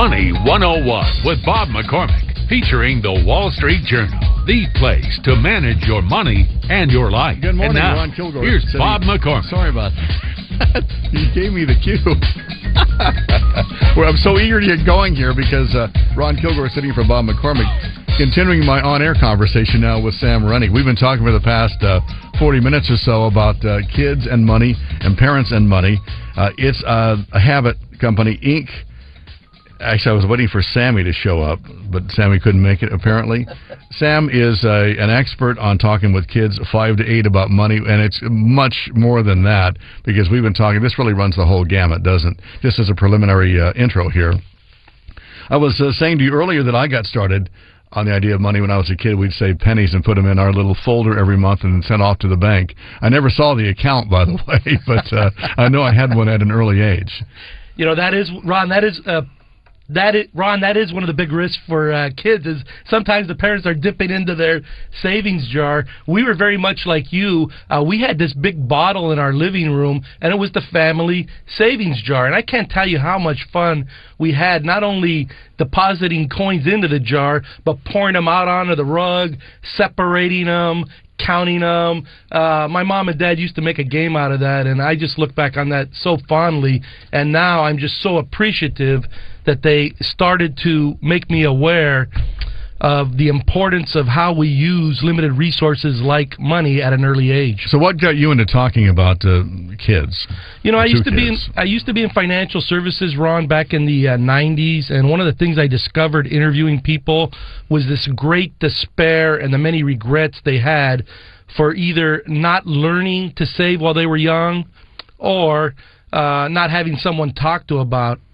Money 101 with Bob McCormick, featuring the Wall Street Journal, the place to manage your money and your life. Good morning, and now, Ron Kilgore. Here's Bob McCormick. Sorry about that. He gave me the cue. Well, I'm so eager to get going here because Ron Kilgore is sitting for Bob McCormick. Continuing my on-air conversation now with Sam Rennie. We've been talking for the past 40 minutes or so about kids and money and parents and money. It's a Habit Company, Inc. Actually, I was waiting for Sammy to show up, but Sammy couldn't make it, apparently. Sam is an expert on talking with kids 5 to 8 about money, and it's much more than that, because we've been talking, this really runs the whole gamut, doesn't it? Just as a preliminary intro here. I was saying to you earlier that I got started on the idea of money when I was a kid. We'd save pennies and put them in our little folder every month and then send off to the bank. I never saw the account, by the way, but I know I had one at an early age. You know, that is, Ron, that is one of the big risks for kids, is sometimes the parents are dipping into their savings jar. We were very much like you. We had this big bottle in our living room, and it was the family savings jar. And I can't tell you how much fun we had, not only depositing coins into the jar, but pouring them out onto the rug, separating them, counting them. My mom and dad used to make a game out of that, and I just look back on that so fondly. And now I'm just so appreciative that they started to make me aware of the importance of how we use limited resources like money at an early age. So what got you into talking about kids? You know, I used to be in financial services, Ron, back in the 90s, and one of the things I discovered interviewing people was this great despair and the many regrets they had for either not learning to save while they were young, or not having someone talk to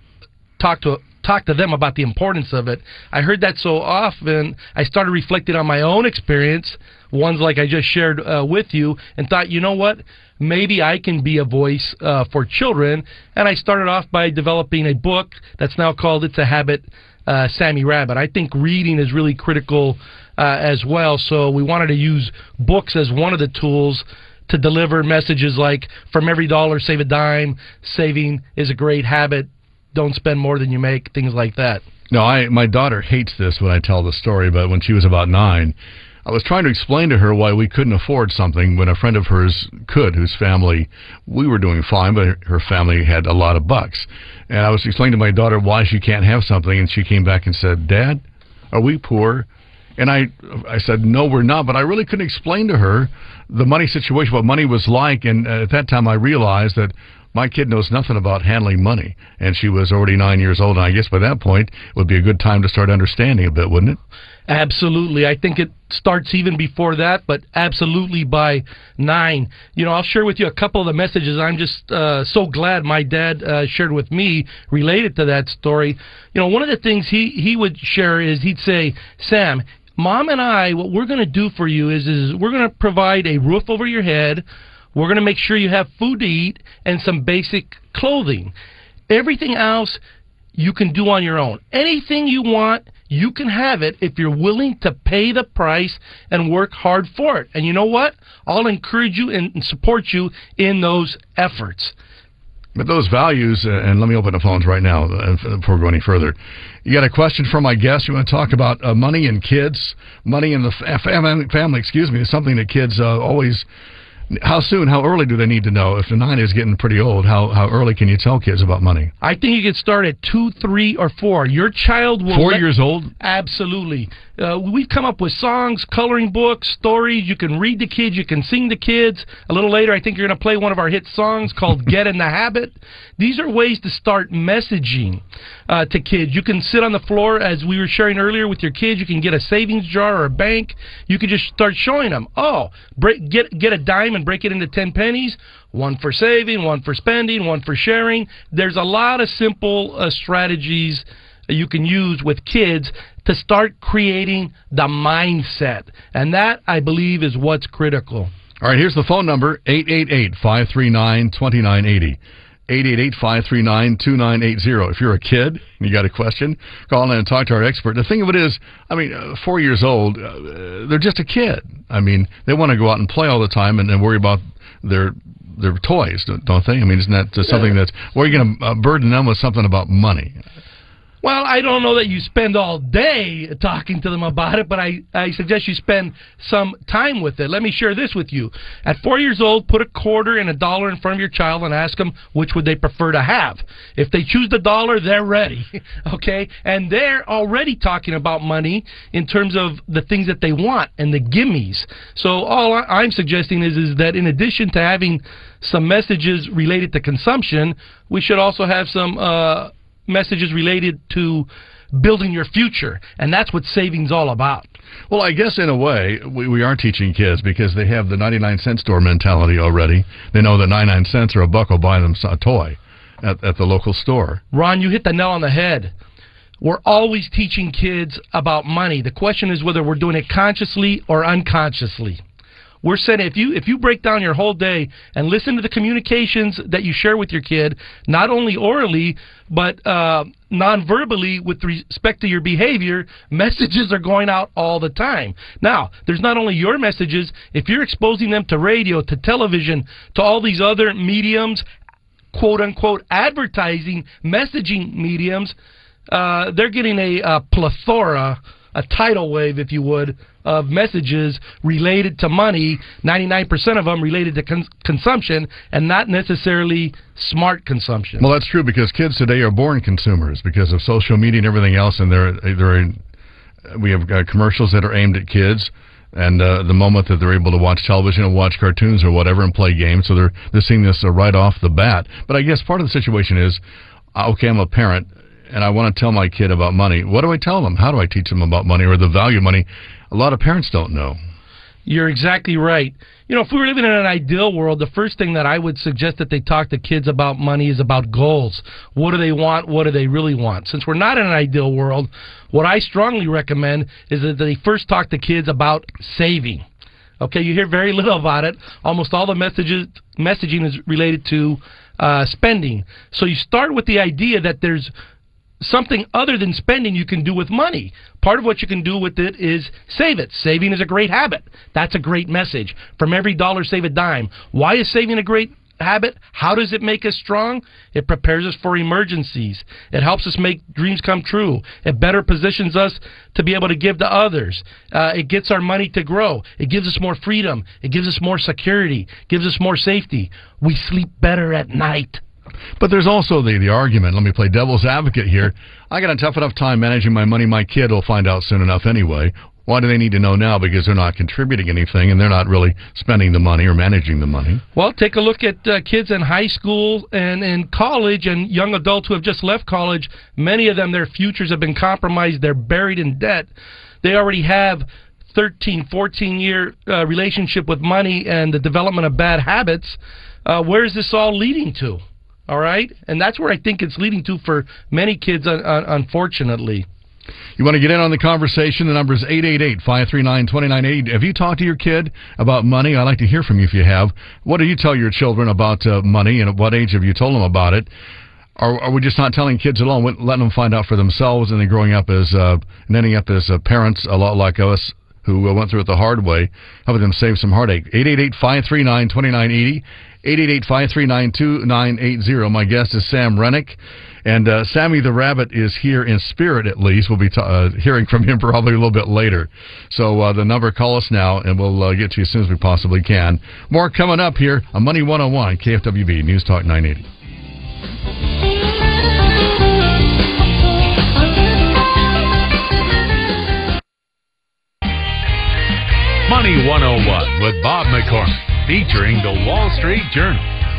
them about the importance of it. I heard that so often, I started reflecting on my own experience, ones like I just shared with you, and thought, you know what, maybe I can be a voice for children. And I started off by developing a book that's now called It's a Habit, Sammy Rabbit. I think reading is really critical as well, so we wanted to use books as one of the tools to deliver messages like, from every dollar, save a dime, saving is a great habit, don't spend more than you make, things like that. No, my daughter hates this when I tell the story, but when she was about 9, I was trying to explain to her why we couldn't afford something when a friend of hers could, whose family, we were doing fine, but her family had a lot of bucks. And I was explaining to my daughter why she can't have something, and she came back and said, "Dad, are we poor?" And I said, "No, we're not," but I really couldn't explain to her the money situation, what money was like, and at that time I realized that my kid knows nothing about handling money, and she was already 9 years old, and I guess by that point it would be a good time to start understanding a bit, wouldn't it? Absolutely. I think it starts even before that, but absolutely by 9. You know, I'll share with you a couple of the messages I'm just so glad my dad shared with me related to that story. You know, one of the things he would share is he'd say, "Sam, Mom and I, what we're going to do for you is we're going to provide a roof over your head. We're going to make sure you have food to eat and some basic clothing. Everything else you can do on your own. Anything you want, you can have it if you're willing to pay the price and work hard for it. And you know what? I'll encourage you and support you in those efforts." But those values, and let me open the phones right now before we go any further. You got a question from my guest? You want to talk about money and kids? Money in the family, is something that kids always... How soon, how early do they need to know? If the 9 is getting pretty old, how early can you tell kids about money? I think you can start at 2, 3, or 4. Your child will... 4 years old? Absolutely. We've come up with songs, coloring books, stories. You can read to kids. You can sing to kids. A little later, I think you're going to play one of our hit songs called Get in the Habit. These are ways to start messaging to kids. You can sit on the floor, as we were sharing earlier, with your kids. You can get a savings jar or a bank. You can just start showing them, get a dime and break it into 10 pennies. One for saving, one for spending, one for sharing. There's a lot of simple strategies you can use with kids to start creating the mindset. And that, I believe, is what's critical. All right, here's the phone number, 888-539-2980. 888-539-2980. If you're a kid and you got a question, call in and talk to our expert. The thing of it is, 4 years old, they're just a kid. They want to go out and play all the time and worry about their toys, don't they? Isn't that something that's... Or are you going to burden them with something about money? Well, I don't know that you spend all day talking to them about it, but I suggest you spend some time with it. Let me share this with you. At 4 years old, put a quarter and $1 in front of your child and ask them which would they prefer to have. If they choose the dollar, they're ready, okay? And they're already talking about money in terms of the things that they want and the gimmies. So all I'm suggesting is that in addition to having some messages related to consumption, we should also have some messages related to building your future, and that's what saving's all about. Well, I guess in a way we are teaching kids because they have the 99-cent store mentality already. They know that 99 cents or $1 will buy them a toy at the local store. Ron, you hit the nail on the head. We're always teaching kids about money. The question is whether we're doing it consciously or unconsciously. We're saying if you break down your whole day and listen to the communications that you share with your kid, not only orally, but non-verbally with respect to your behavior, messages are going out all the time. Now, there's not only your messages. If you're exposing them to radio, to television, to all these other mediums, quote-unquote advertising, messaging mediums, they're getting a plethora, a tidal wave, if you would, of messages related to money, 99% of them related to consumption, and not necessarily smart consumption. Well, that's true because kids today are born consumers because of social media and everything else, and we have commercials that are aimed at kids, and the moment that they're able to watch television and watch cartoons or whatever and play games, so they're seeing this right off the bat. But I guess part of the situation is, okay, I'm a parent, and I want to tell my kid about money. What do I tell them? How do I teach them about money or the value of money? A lot of parents don't know. You're exactly right. You know, if we were living in an ideal world, the first thing that I would suggest that they talk to kids about money is about goals. What do they want? What do they really want? Since we're not in an ideal world, what I strongly recommend is that they first talk to kids about saving. Okay, you hear very little about it. Almost all the messaging is related to spending. So you start with the idea that there's something other than spending you can do with money. Part of what you can do with it is save it. Saving is a great habit. That's a great message. From every dollar, save a dime. Why is saving a great habit? How does it make us strong? It prepares us for emergencies. It helps us make dreams come true. It better positions us to be able to give to others. It gets our money to grow. It gives us more freedom. It gives us more security. It gives us more safety. We sleep better at night. But there's also the argument, let me play devil's advocate here, I got a tough enough time managing my money, my kid will find out soon enough anyway. Why do they need to know now? Because they're not contributing anything and they're not really spending the money or managing the money. Well, take a look at kids in high school and in college and young adults who have just left college. Many of them, their futures have been compromised. They're buried in debt. They already have 13, 14-year relationship with money and the development of bad habits. Where is this all leading to? All right? And that's where I think it's leading to for many kids, unfortunately. You want to get in on the conversation? The number is 888-539-2980. Have you talked to your kid about money? I'd like to hear from you if you have. What do you tell your children about money, and at what age have you told them about it? Or are we just not telling kids at all, letting them find out for themselves and then growing up as and ending up as parents a lot like us who went through it the hard way, helping them save some heartache? 888-539-2980. 888-539-2980. My guest is Sam Rennick. And Sammy the Rabbit is here in spirit, at least. We'll be hearing from him probably a little bit later. So the number, call us now, and we'll get to you as soon as we possibly can. More coming up here on Money 101, KFWB, News Talk 980. Money 101 with Bob McCormick, featuring the Wall Street Journal.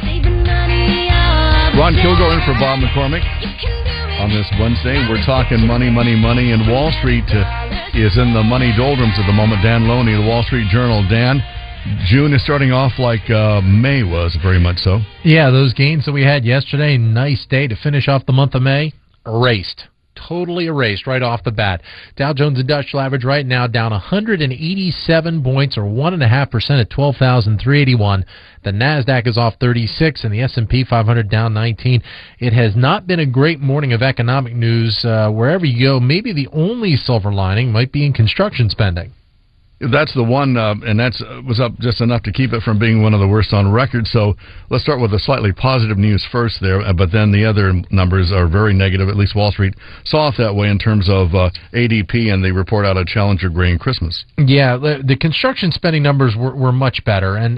Ron Kilgore in for Bob McCormick on this Wednesday. We're talking money, and Wall Street is in the money doldrums at the moment. Dan Loney, the Wall Street Journal. Dan, June is starting off like May was, very much so. Yeah, those gains that we had yesterday, nice day to finish off the month of May, erased. Totally erased right off the bat. Dow Jones Industrial Average right now down 187 points or 1.5% at 12,381. The NASDAQ is off 36 and the S&P 500 down 19. It has not been a great morning of economic news wherever you go. Maybe the only silver lining might be in construction spending. That's the one, and that was up just enough to keep it from being one of the worst on record. So let's start with the slightly positive news first there, but then the other numbers are very negative. At least Wall Street saw it that way in terms of ADP and the report out of Challenger Grain Christmas. Yeah, the construction spending numbers were much better, and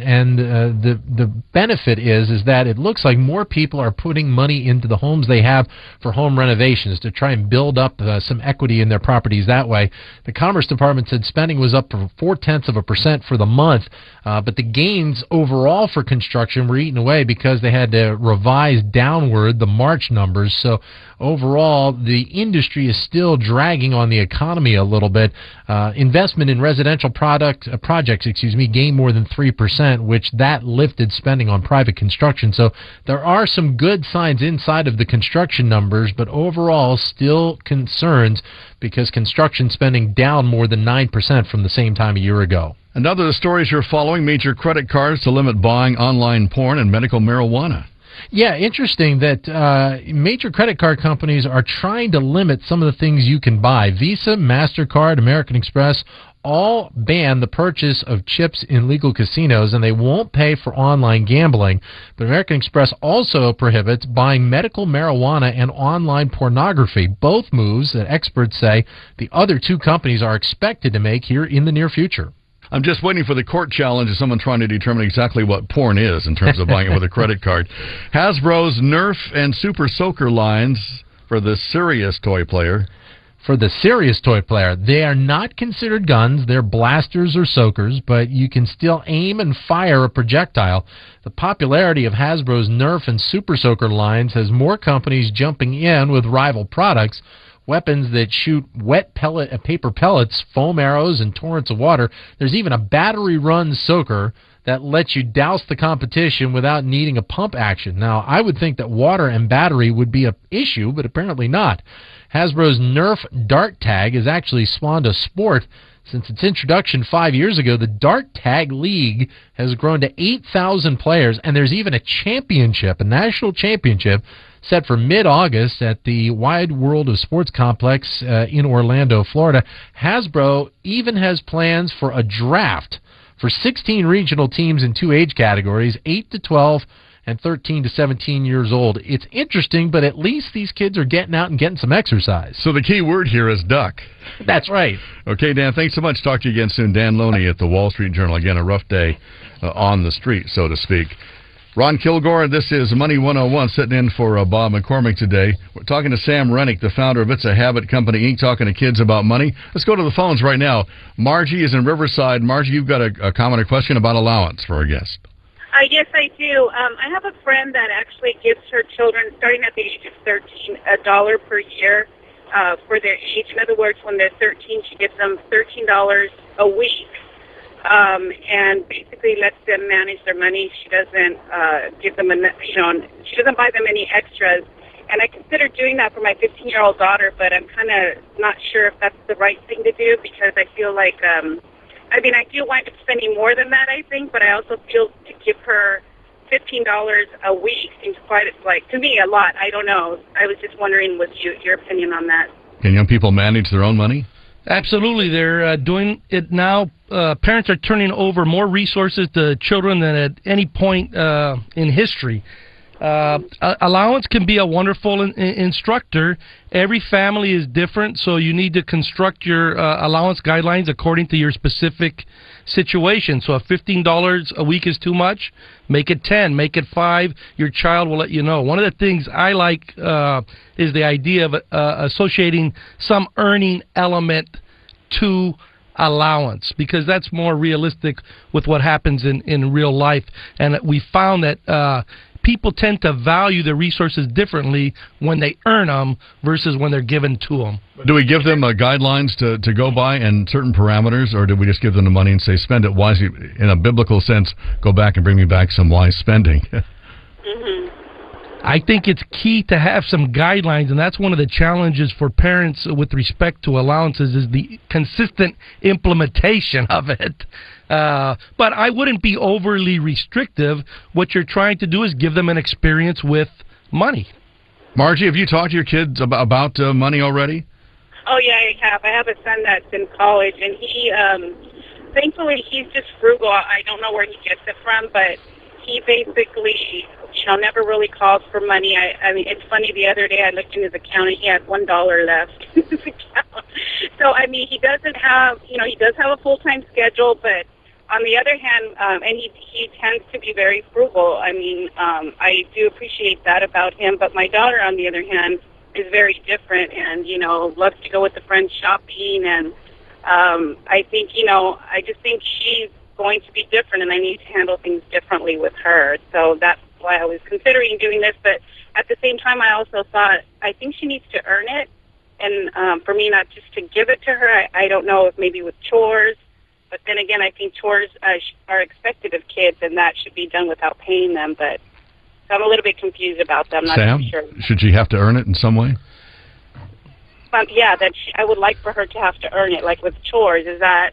the benefit is that it looks like more people are putting money into the homes they have for home renovations to try and build up some equity in their properties that way. The Commerce Department said spending was up for 0.4% for the month, but the gains overall for construction were eaten away because they had to revise downward the March numbers. So overall, the industry is still dragging on the economy a little bit. Investment in residential projects, gained more than 3%, which that lifted spending on private construction. So there are some good signs inside of the construction numbers, but overall still concerns because construction spending down more than 9% from the same time a year ago. Another of the stories you're following, major credit cards to limit buying online porn and medical marijuana. Yeah, interesting that major credit card companies are trying to limit some of the things you can buy. Visa, MasterCard, American Express all ban the purchase of chips in legal casinos, and they won't pay for online gambling. But American Express also prohibits buying medical marijuana and online pornography, both moves that experts say the other two companies are expected to make here in the near future. I'm just waiting for the court challenge of someone trying to determine exactly what porn is in terms of buying it with a credit card. Hasbro's Nerf and Super Soaker lines for the serious toy player. For the serious toy player, they are not considered guns. They're blasters or soakers, but you can still aim and fire a projectile. The popularity of Hasbro's Nerf and Super Soaker lines has more companies jumping in with rival products. Weapons that shoot wet paper pellets, foam arrows, and torrents of water. There's even a battery-run soaker that lets you douse the competition without needing a pump action. Now, I would think that water and battery would be an issue, but apparently not. Hasbro's Nerf Dart Tag has actually spawned a sport. Since its introduction 5 years ago, the Dart Tag League has grown to 8,000 players, and there's even a championship, a national championship, set for mid-August at the Wide World of Sports Complex in Orlando, Florida. Hasbro even has plans for a draft for 16 regional teams in two age categories, 8 to 12 and 13 to 17 years old. It's interesting, but at least these kids are getting out and getting some exercise. So the key word here is duck. That's right. Okay, Dan, thanks so much. Talk to you again soon. Dan Loney at the Wall Street Journal. Again, a rough day on the street, so to speak. Ron Kilgore, this is Money 101, sitting in for Bob McCormick today. We're talking to Sam Rennick, the founder of It's a Habit Company, Inc., talking to kids about money. Let's go to the phones right now. Margie is in Riverside. Margie, you've got a comment or question about allowance for our guest. Yes, I do. I have a friend that actually gives her children, starting at the age of 13, $1 per year for their age. In other words, when they're 13, she gives them $13 a week. And basically lets them manage their money. She doesn't give them, she doesn't buy them any extras. And I consider doing that for my 15-year-old daughter, but I'm kind of not sure if that's the right thing to do because I feel like, I do wind up spending more than that, I think, but I also feel to give her $15 a week seems quite, to me, a lot. I don't know. I was just wondering what's your opinion on that. Can young people manage their own money? Absolutely. They're doing it now. Parents are turning over more resources to children than at any point in history. Allowance can be a wonderful instructor. Every family is different, so you need to construct your allowance guidelines according to your specific situation. So if $15 a week is too much, make it 10, make it 5. Your child will let you know. One of the things I like is the idea of associating some earning element to allowance, because that's more realistic with what happens in real life. And we found that people tend to value the resources differently when they earn them versus when they're given to them. Do we give them guidelines to go by and certain parameters, or do we just give them the money and say spend it wisely? In a biblical sense, go back and bring me back some wise spending. I think it's key to have some guidelines, and that's one of the challenges for parents with respect to allowances is the consistent implementation of it. But I wouldn't be overly restrictive. What you're trying to do is give them an experience with money. Margie, have you talked to your kids about money already? Oh, yeah, I have. I have a son that's in college, and he thankfully, he's just frugal. I don't know where he gets it from, but he basically, never really calls for money. I mean, it's funny, the other day I looked in his account and he had $1 left in his account. So, I mean, he doesn't have, he does have a full-time schedule, but on the other hand, and he tends to be very frugal. I mean, I do appreciate that about him, but my daughter, on the other hand, is very different and, loves to go with the friends shopping, and I think, I just think she's going to be different, and I need to handle things differently with her. So that's why I was considering doing this, but at the same time, I also thought, I think she needs to earn it, and for me not just to give it to her. I don't know if maybe with chores, but then again, I think chores are expected of kids, and that should be done without paying them, but so I'm a little bit confused about that. I'm not Sam, sure. Should she have to earn it in some way? Yeah, I would like for her to have to earn it, like with chores. Is that,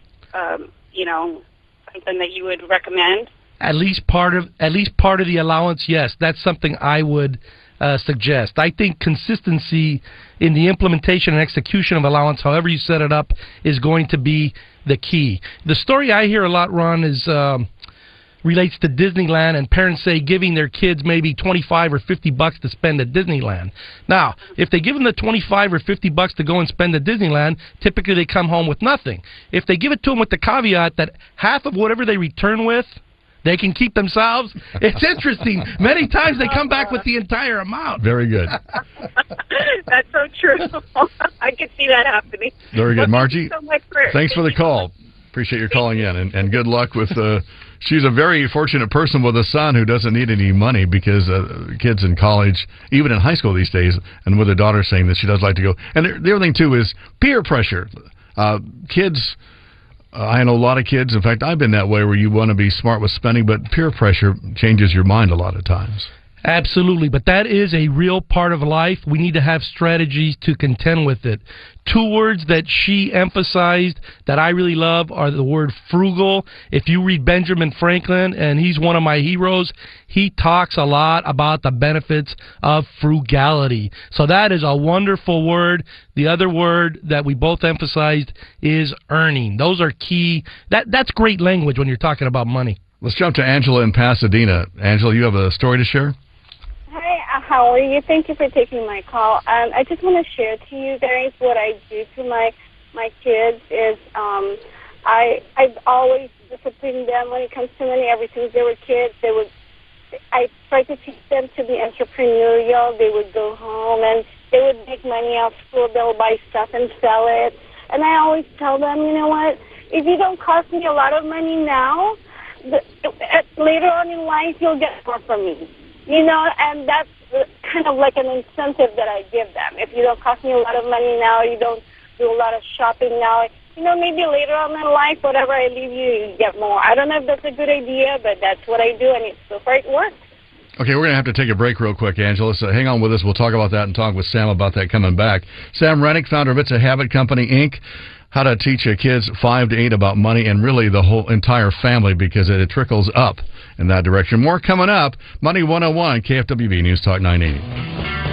something that you would recommend? At least part of the allowance, yes. That's something I would suggest. I think consistency in the implementation and execution of allowance, however you set it up, is going to be the key. The story I hear a lot, Ron, is relates to Disneyland, and parents say giving their kids maybe $25 or $50 to spend at Disneyland. Now, if they give them the $25 or $50 to go and spend at Disneyland, typically they come home with nothing. If they give it to them with the caveat that half of whatever they return with, they can keep themselves, it's interesting. Many times they come back with the entire amount. Very good. That's so true. I could see that happening. Very good. Margie, thanks for the call. So Appreciate your calling in, and good luck with she's a very fortunate person with a son who doesn't need any money, because kids in college, even in high school these days, and with her daughter saying that she does like to go. And the other thing, too, is peer pressure. Kids, I know a lot of kids, in fact, I've been that way, where you want to be smart with spending, but peer pressure changes your mind a lot of times. Absolutely, but that is a real part of life. We need to have strategies to contend with it. Two words that she emphasized that I really love are the word frugal. If you read Benjamin Franklin, and he's one of my heroes, he talks a lot about the benefits of frugality. So that is a wonderful word. The other word that we both emphasized is earning. Those are key. That's great language when you're talking about money. Let's jump to Angela in Pasadena. Angela, you have a story to share? Hi, how are you? Thank you for taking my call. I just want to share to you guys what I do to my kids is I've always disciplined them when it comes to money. Ever since they were kids, I tried to teach them to be entrepreneurial. They would go home and they would make money off school. They'll buy stuff and sell it. And I always tell them, you know what, if you don't cost me a lot of money now, later on in life you'll get more from me. And that's kind of like an incentive that I give them. If you don't cost me a lot of money now, you don't do a lot of shopping now, maybe later on in life, whatever I leave you, you get more. I don't know if that's a good idea, but that's what I do, and so far it works. Okay, we're going to have to take a break real quick, Angela, so hang on with us. We'll talk about that and talk with Sam about that coming back. Sam Rennick, founder of It's a Habit Company, Inc., how to teach kids 5 to 8 about money, and really the whole entire family, because it trickles up in that direction. More coming up. Money 101, KFWB News Talk 980.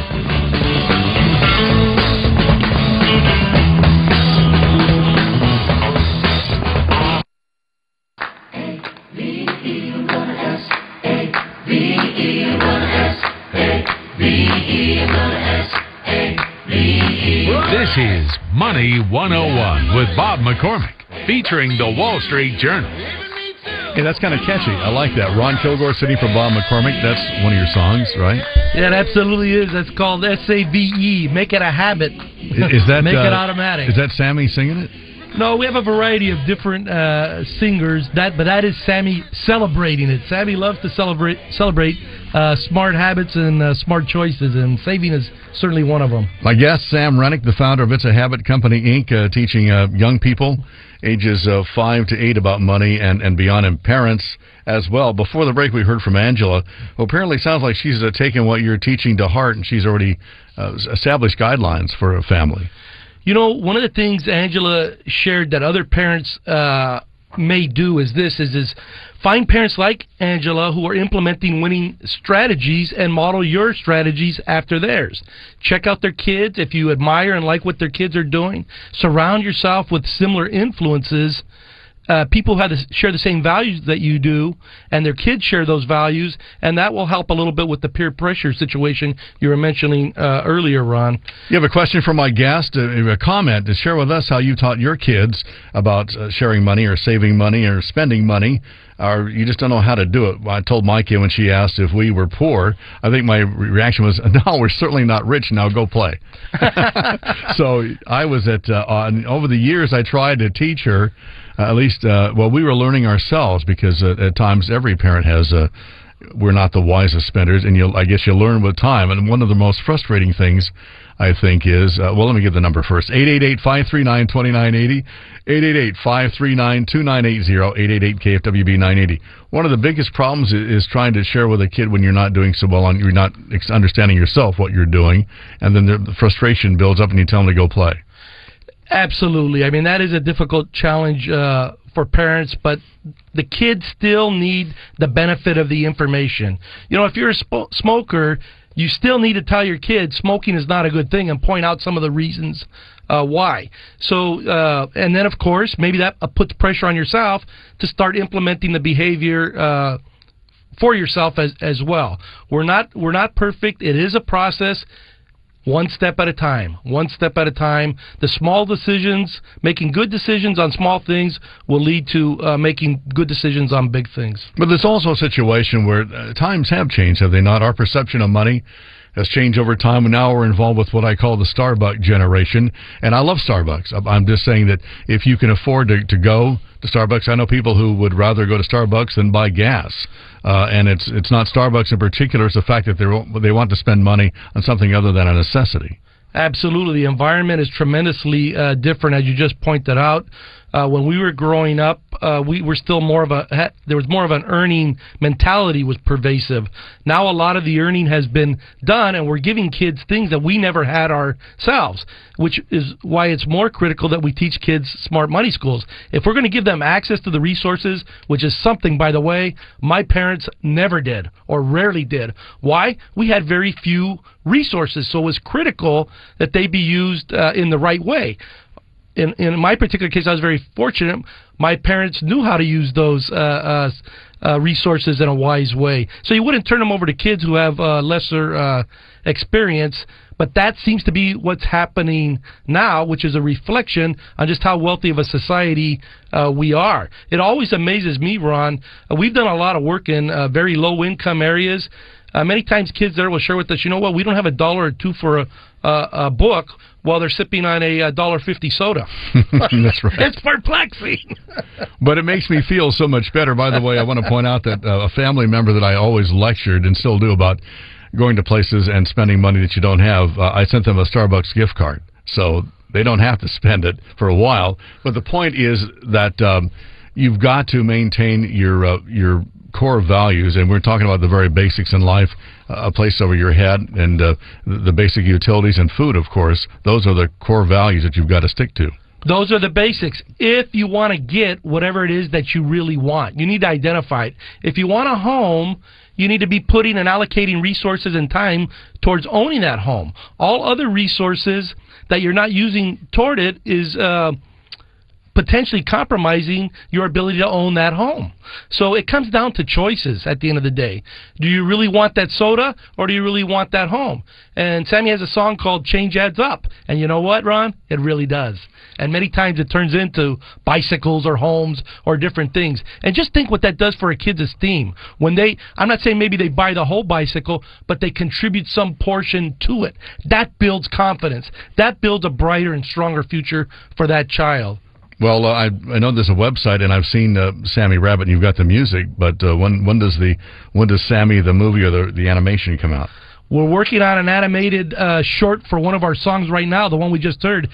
This is Money 101 with Bob McCormick, featuring the Wall Street Journal. Hey, that's kind of catchy. I like that. Ron Kilgore sitting for Bob McCormick. That's one of your songs, right? Yeah, it absolutely is. That's called SAVE. Make it a habit. Is that Make it automatic. Is that Sammy singing it? No, we have a variety of different singers. But that is Sammy celebrating it. Sammy loves to celebrate smart habits and smart choices, and saving is certainly one of them. My guest, Sam Rennick, the founder of It's a Habit Company, Inc., teaching young people ages 5 to 8 about money and beyond, and parents as well. Before the break, we heard from Angela, who apparently sounds like she's taken what you're teaching to heart, and she's already established guidelines for a family. One of the things Angela shared that other parents may do is find parents like Angela who are implementing winning strategies and model your strategies after theirs. Check out their kids. If you admire and like what their kids are doing, surround yourself with similar influences people who share the same values that you do, and their kids share those values, and that will help a little bit with the peer pressure situation you were mentioning earlier, Ron. You have a question from my guest, a comment to share with us how you taught your kids about sharing money or saving money or spending money, or you just don't know how to do it. I told my kid when she asked if we were poor, I think my reaction was, no, we're certainly not rich, now go play. So I was over the years I tried to teach her, at least, we were learning ourselves, because at times every parent has we're not the wisest spenders, and I guess you learn with time. And one of the most frustrating things, I think, is, let me give the number first, 888-539-2980, 888-539-2980, 888-KFWB-980. One of the biggest problems is trying to share with a kid when you're not doing so well, and you're not understanding yourself what you're doing, and then the frustration builds up and you tell them to go play. Absolutely. I mean, that is a difficult challenge for parents, but the kids still need the benefit of the information. You know, if you're a smoker, you still need to tell your kids smoking is not a good thing and point out some of the reasons why. So, and then, of course, maybe that puts pressure on yourself to start implementing the behavior for yourself as well. We're not perfect. It is a process. One step at a time. One step at a time. The small decisions, making good decisions on small things, will lead to making good decisions on big things. But there's also a situation where times have changed, have they not? Our perception of money has changed over time, and now we're involved with what I call the Starbucks generation. And I love Starbucks. I'm just saying that if you can afford to go to Starbucks, I know people who would rather go to Starbucks than buy gas. And it's not Starbucks in particular, it's the fact that they want to spend money on something other than a necessity. Absolutely. The environment is tremendously different, as you just pointed out. When we were growing up, we were still there was more of an earning mentality was pervasive. Now a lot of the earning has been done, and we're giving kids things that we never had ourselves, which is why it's more critical that we teach kids smart money schools. If we're going to give them access to the resources, which is something, by the way, my parents never did or rarely did. Why? We had very few resources, so it was critical that they be used in the right way. In my particular case, I was very fortunate. My parents knew how to use those resources in a wise way. So you wouldn't turn them over to kids who have lesser experience, but that seems to be what's happening now, which is a reflection on just how wealthy of a society we are. It always amazes me, Ron. We've done a lot of work in very low-income areas. Many times kids there will share with us, you know what, we don't have $1 or $2 for a book while they're sipping on a $1.50 soda. That's right. It's perplexing. But it makes me feel so much better. By the way, I want to point out that a family member that I always lectured and still do about going to places and spending money that you don't have, I sent them a Starbucks gift card. So they don't have to spend it for a while. But the point is that you've got to maintain your core values, and we're talking about the very basics in life, a place over your head, and the basic utilities and food, of course. Those are the core values that you've got to stick to. Those are the basics. If you want to get whatever it is that you really want, you need to identify it. If you want a home, you need to be putting and allocating resources and time towards owning that home. All other resources that you're not using toward it is potentially compromising your ability to own that home. So it comes down to choices at the end of the day. Do you really want that soda, or do you really want that home? And Sammy has a song called Change Adds Up. And you know what, Ron? It really does. And many times it turns into bicycles or homes or different things. And just think what that does for a kid's esteem. When I'm not saying maybe they buy the whole bicycle, but they contribute some portion to it. That builds confidence. That builds a brighter and stronger future for that child. Well, I know there's a website, and I've seen Sammy Rabbit, and you've got the music. But when does Sammy the movie or the animation come out? We're working on an animated short for one of our songs right now, the one we just heard,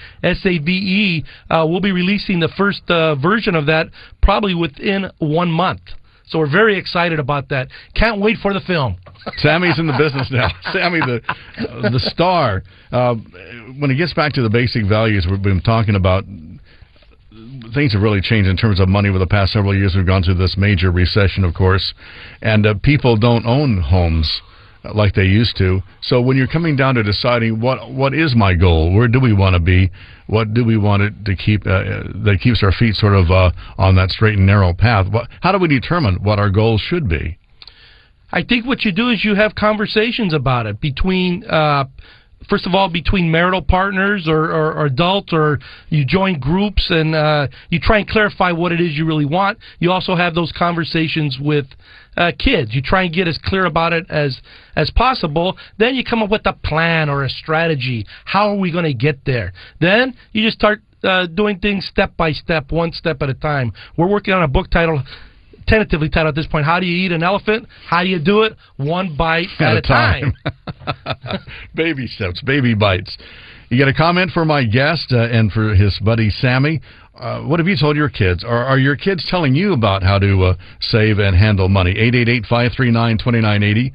SAVE. We'll be releasing the first version of that probably within 1 month. So we're very excited about that. Can't wait for the film. Sammy's in the business now. Sammy, the star. When it gets back to the basic values we've been talking about, things have really changed in terms of money over the past several years. We've gone through this major recession, of course, and people don't own homes like they used to. So when you're coming down to deciding what is my goal, where do we want to be, what do we want it to keep that keeps our feet sort of on that straight and narrow path, how do we determine what our goals should be? I think what you do is you have conversations about it between first of all, between marital partners or adults, or you join groups and you try and clarify what it is you really want. You also have those conversations with kids. You try and get as clear about it as possible. Then you come up with a plan or a strategy. How are we going to get there? Then you just start doing things step by step, one step at a time. We're working on a book tentatively titled at this point, How Do You Eat an Elephant? How do you do it? One bite at a time. Baby steps, baby bites. You get a comment for my guest and for his buddy Sammy. What have you told your kids? Are your kids telling you about how to save and handle money? 888-539-2980,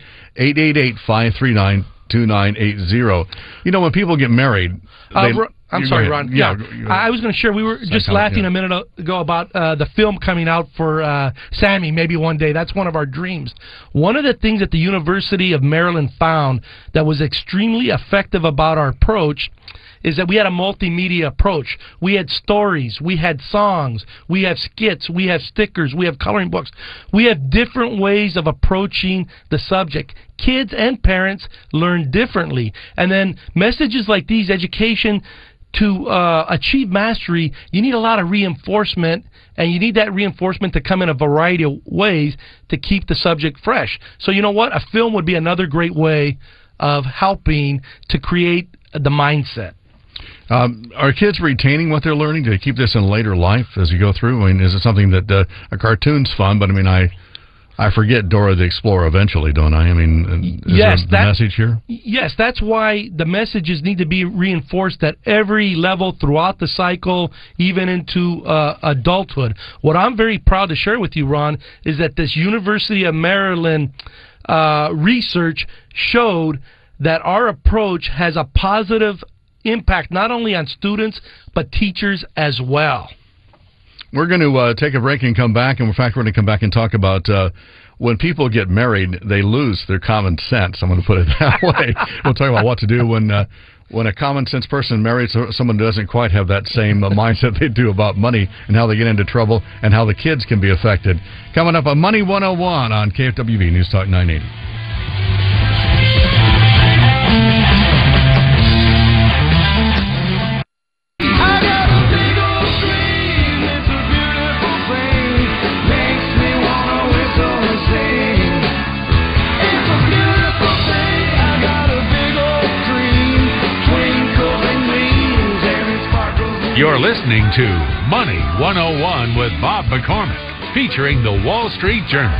888-539-2980. You know, when people get married... I'm sorry, Ron. Yeah, I was going to share. We were just laughing a minute ago about the film coming out for Sammy, maybe one day. That's one of our dreams. One of the things that the University of Maryland found that was extremely effective about our approach is that we had a multimedia approach. We had stories, we had songs, we have skits, we have stickers, we have coloring books. We have different ways of approaching the subject. Kids and parents learn differently. And then messages like these, education, to achieve mastery, you need a lot of reinforcement, and you need that reinforcement to come in a variety of ways to keep the subject fresh. So you know what? A film would be another great way of helping to create the mindset. Are kids retaining what they're learning? Do they keep this in later life as you go through? I mean, is it something that a cartoon's fun, but I mean, I forget Dora the Explorer eventually, don't I? I mean, is there the message here? Yes, that's why the messages need to be reinforced at every level throughout the cycle, even into adulthood. What I'm very proud to share with you, Ron, is that this University of Maryland research showed that our approach has a positive impact not only on students, but teachers as well. We're going to take a break and come back, and in fact, we're going to come back and talk about when people get married, they lose their common sense. I'm going to put it that way. We'll talk about what to do when a common sense person marries someone who doesn't quite have that same mindset they do about money, and how they get into trouble, and how the kids can be affected. Coming up on Money 101 on KFWV News Talk 980. You're listening to Money 101 with Bob McCormick, featuring the Wall Street Journal.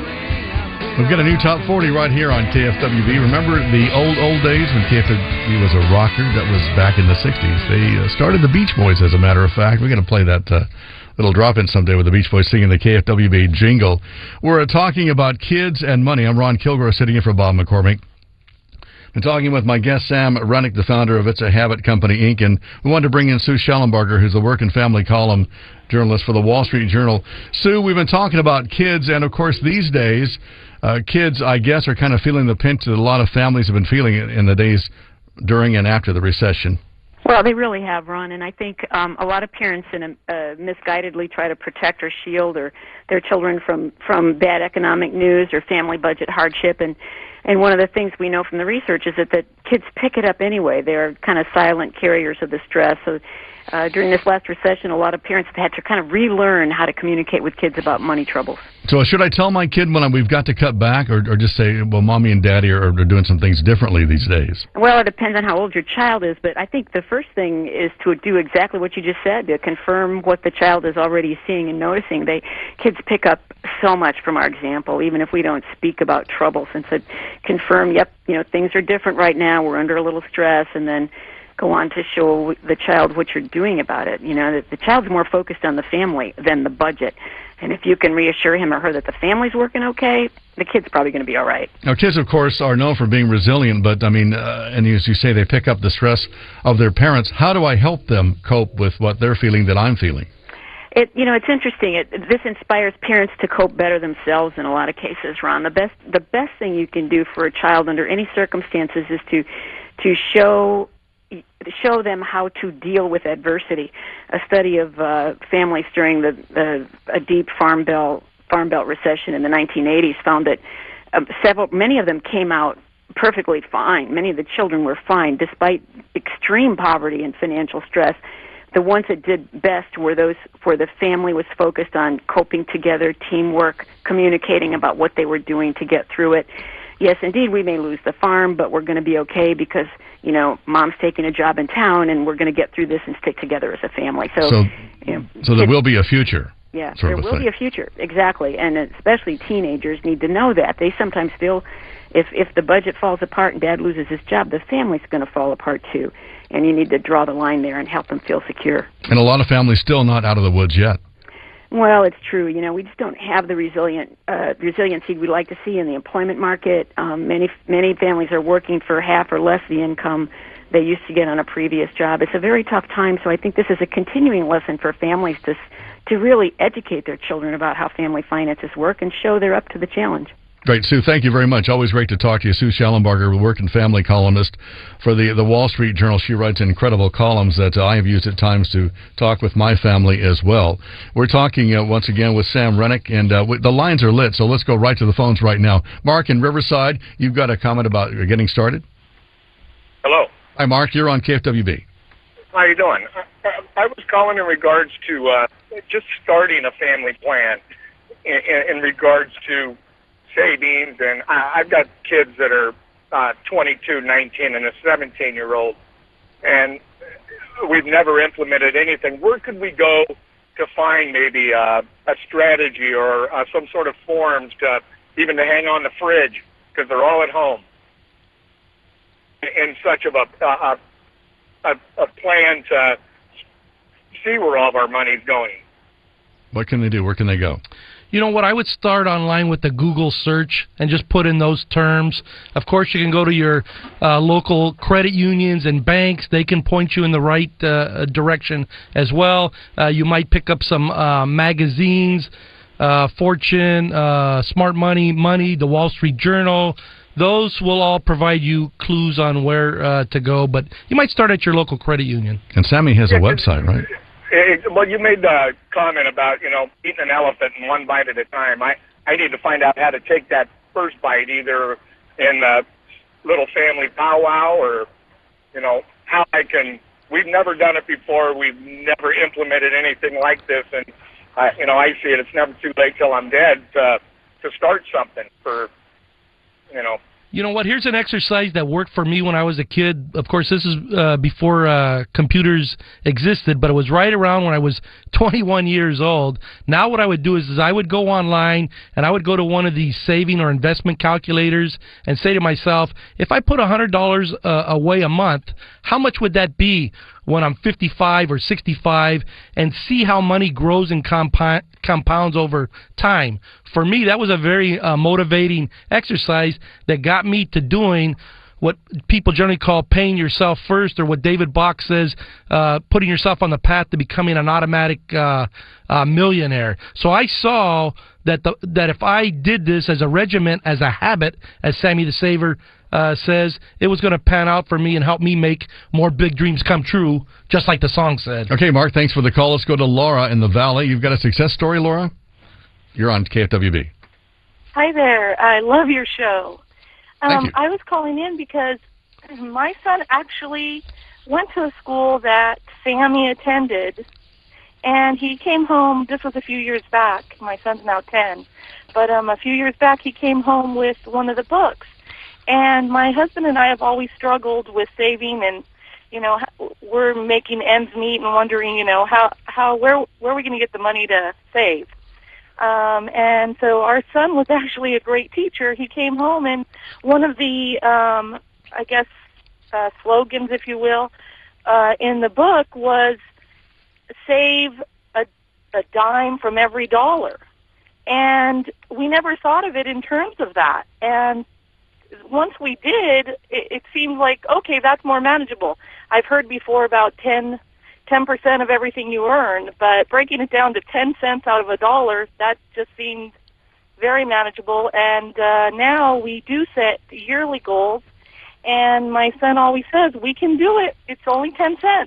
We've got a new top 40 right here on KFWV. Remember the old days when KFWV was a rocker? That was back in the 60s. They started the Beach Boys, as a matter of fact. We're going to play that little drop-in someday with the Beach Boys singing the KFWV jingle. We're talking about kids and money. I'm Ron Kilgore, sitting in for Bob McCormick. I'm talking with my guest, Sam Rennick, the founder of It's a Habit Company, Inc., and we wanted to bring in Sue Schellenbarger, who's the work and family column journalist for the Wall Street Journal. Sue, we've been talking about kids, and of course these days, kids, I guess, are kind of feeling the pinch that a lot of families have been feeling in the days during and after the recession. Well, they really have, Ron, and I think a lot of parents misguidedly try to protect or shield their children from bad economic news or family budget hardship, and one of the things we know from the research is that kids pick it up anyway. They're kind of silent carriers of the stress. So during this last recession, a lot of parents have had to kind of relearn how to communicate with kids about money troubles. So should I tell my kid when we've got to cut back, or just say, well, Mommy and Daddy are doing some things differently these days? Well, it depends on how old your child is, but I think the first thing is to do exactly what you just said, to confirm what the child is already seeing and noticing. Kids pick up so much from our example, even if we don't speak about troubles, and so confirm, yep, things are different right now, we're under a little stress, and then go on to show the child what you're doing about it. That the child's more focused on the family than the budget. And if you can reassure him or her that the family's working okay, the kid's probably going to be all right. Now, kids, of course, are known for being resilient, but, I mean, and as you say, they pick up the stress of their parents. How do I help them cope with what they're feeling that I'm feeling? It's interesting. This inspires parents to cope better themselves in a lot of cases, Ron. The best thing you can do for a child under any circumstances is to show them how to deal with adversity. A study of families during a deep Farm Belt recession in the 1980s found that many of them came out perfectly fine. Many of the children were fine despite extreme poverty and financial stress. The ones that did best were those where the family was focused on coping together, teamwork, communicating about what they were doing to get through it. Yes, indeed, we may lose the farm, but we're going to be okay because, Mom's taking a job in town, and we're going to get through this and stick together as a family. So there will be a future. Yeah, there will be a future, exactly. And especially teenagers need to know that. They sometimes feel if the budget falls apart and Dad loses his job, the family's going to fall apart too. And you need to draw the line there and help them feel secure. And a lot of families still not out of the woods yet. Well, it's true. We just don't have the resiliency we'd like to see in the employment market. Many families are working for half or less the income they used to get on a previous job. It's a very tough time, so I think this is a continuing lesson for families to really educate their children about how family finances work and show they're up to the challenge. Great, Sue. Thank you very much. Always great to talk to you. Sue Schallenbarger, work and family columnist for the Wall Street Journal. She writes incredible columns that I have used at times to talk with my family as well. We're talking once again with Sam Rennick, and the lines are lit, so let's go right to the phones right now. Mark in Riverside, you've got a comment about getting started? Hello. Hi, Mark. You're on KFWB. How you doing? I was calling in regards to just starting a family plan in regards to savings, and I've got kids that are 22, 19, and a 17-year-old, and we've never implemented anything. Where could we go to find maybe a strategy or some sort of forms to even to hang on the fridge because they're all at home in such of a plan to see where all of our money's going? What can they do? Where can they go? You know what? I would start online with the Google search and just put in those terms. Of course, you can go to your local credit unions and banks. They can point you in the right direction as well. You might pick up some magazines, Fortune, Smart Money, the Wall Street Journal. Those will all provide you clues on where to go, but you might start at your local credit union. And Sammy has a website, right? Well, you made the comment about, eating an elephant in one bite at a time. I need to find out how to take that first bite, either in a little family powwow or, how I can. We've never done it before. We've never implemented anything like this. And, I see it. It's never too late till I'm dead to start something for, You know what? Here's an exercise that worked for me when I was a kid. Of course, this is before computers existed, but it was right around when I was 21 years old. Now what I would do is I would go online and I would go to one of these saving or investment calculators and say to myself, if I put $100 away a month, how much would that be when I'm 55 or 65, and see how money grows and compounds over time. For me, that was a very motivating exercise that got me to doing what people generally call paying yourself first, or what David Bach says, putting yourself on the path to becoming an automatic millionaire. So I saw that if I did this as a regiment, as a habit, as Sammy the Saver says, it was going to pan out for me and help me make more big dreams come true, just like the song said. Okay, Mark, thanks for the call. Let's go to Laura in the Valley. You've got a success story, Laura? You're on KFWB. Hi there. I love your show. Thank you. I was calling in because my son actually went to a school that Sammy attended, and he came home. This was a few years back. My son's now 10. But a few years back, he came home with one of the books. And my husband and I have always struggled with saving, and, we're making ends meet and wondering, where are we going to get the money to save? And so our son was actually a great teacher. He came home, and one of the, slogans, if you will, in the book was save a dime from every dollar. And we never thought of it in terms of that. And once we did, it seemed like, okay, that's more manageable. I've heard before about 10 10% of everything you earn, but breaking it down to 10 cents out of $1, that just seemed very manageable. And now we do set yearly goals, and my son always says, we can do it. It's only 10 cents.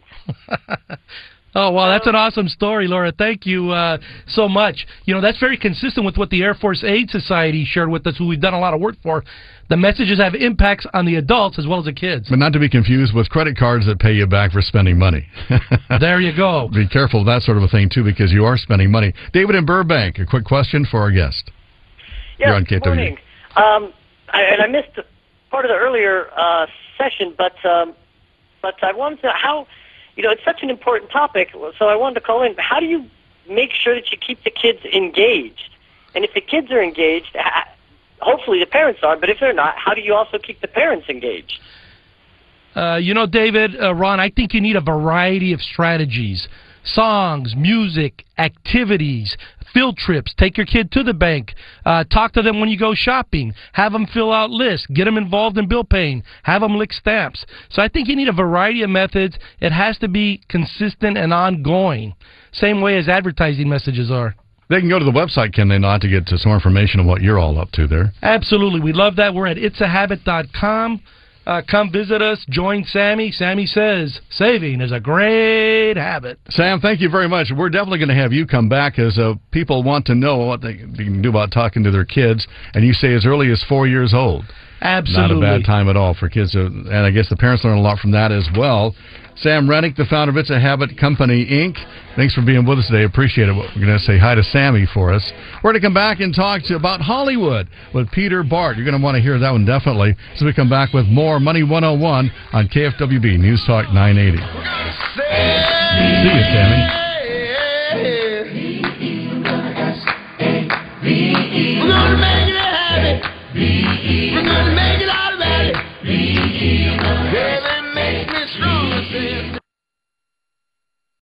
Oh, wow, that's an awesome story, Laura. Thank you so much. You know, that's very consistent with what the Air Force Aid Society shared with us, who we've done a lot of work for. The messages have impacts on the adults as well as the kids. But not to be confused with credit cards that pay you back for spending money. There you go. Be careful of that sort of a thing, too, because you are spending money. David in Burbank, a quick question for our guest. Yeah, You're on good KFWB. morning. I missed part of the earlier session, but I wanted to, it's such an important topic, so I wanted to call in. How do you make sure that you keep the kids engaged? And if the kids are engaged, hopefully the parents are, but if they're not, how do you also keep the parents engaged? David, Ron, I think you need a variety of strategies. Songs, music, activities, field trips. Take your kid to the bank. Talk to them when you go shopping. Have them fill out lists. Get them involved in bill paying. Have them lick stamps. So I think you need a variety of methods. It has to be consistent and ongoing. Same way as advertising messages are. They can go to the website, can they not, to get to some more information on what you're all up to there? Absolutely. We love that. We're at itsahabit.com. Come visit us. Join Sammy. Sammy says saving is a great habit. Sam, thank you very much. We're definitely going to have you come back as people want to know what they can do about talking to their kids. And you say as early as 4 years old. Absolutely. Not a bad time at all for kids. And I guess the parents learn a lot from that as well. Sam Rennick, the founder of It's a Habit Company, Inc. Thanks for being with us today. Appreciate it. We're going to say hi to Sammy for us. We're going to come back and talk about Hollywood with Peter Bart. You're going to want to hear that one definitely. So we come back with more Money 101 on KFWB News Talk 980. See you, Sammy. We're gonna make it a habit. We're gonna